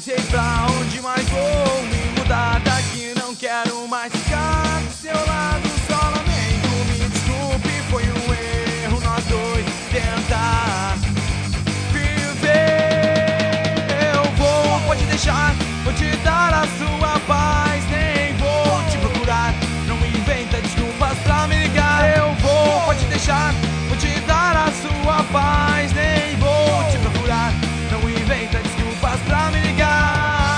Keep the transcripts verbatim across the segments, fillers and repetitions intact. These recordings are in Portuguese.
sei pra onde mais vou me mudar daqui, não quero mais ficar do seu lado, só lamento, me desculpe, foi um erro nós dois tentar viver. Eu vou, pode deixar, vou te dar a sua paz, nem vou te procurar, não inventa desculpas pra me ligar. Eu vou, pode deixar, vou te dar a sua paz, nem vou te procurar, não inventa desculpas pra me ligar.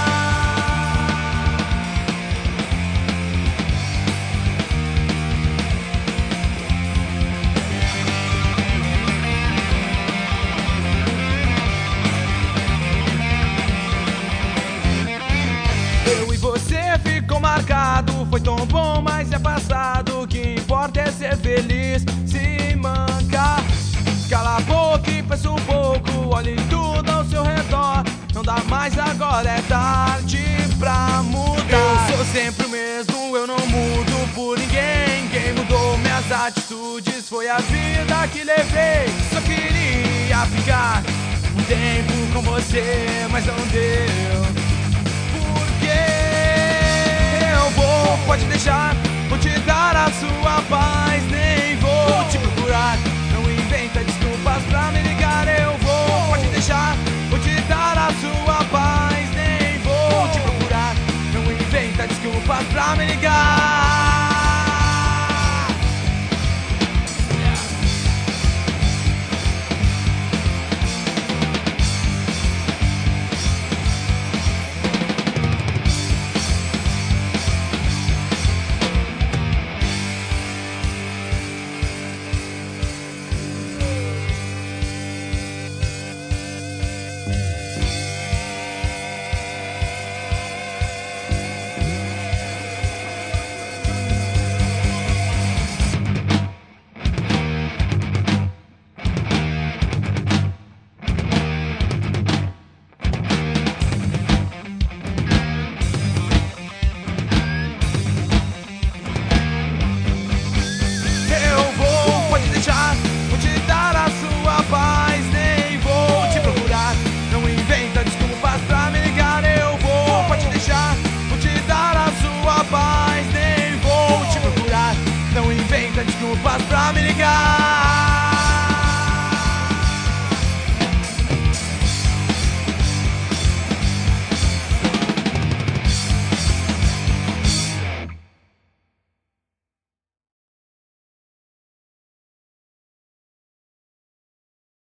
Eu e você ficou marcado, foi tão bom, mas é passado. O que importa é ser feliz, se mancar. Cala a boca e pensa um pouco, olhe tudo ao seu redor. Não dá mais agora, é tarde pra mudar. Eu sou sempre o mesmo, eu não mudo por ninguém. Quem mudou minhas atitudes foi a vida que levei. Só queria ficar um tempo com você, mas não deu. Eu vou, pode deixar, vou te dar a sua paz, nem vou te procurar, não inventa desculpas pra me ligar. Eu vou, pode deixar, vou te dar a sua paz, nem vou te procurar, não inventa desculpas pra me ligar. Desculpas pra me ligar.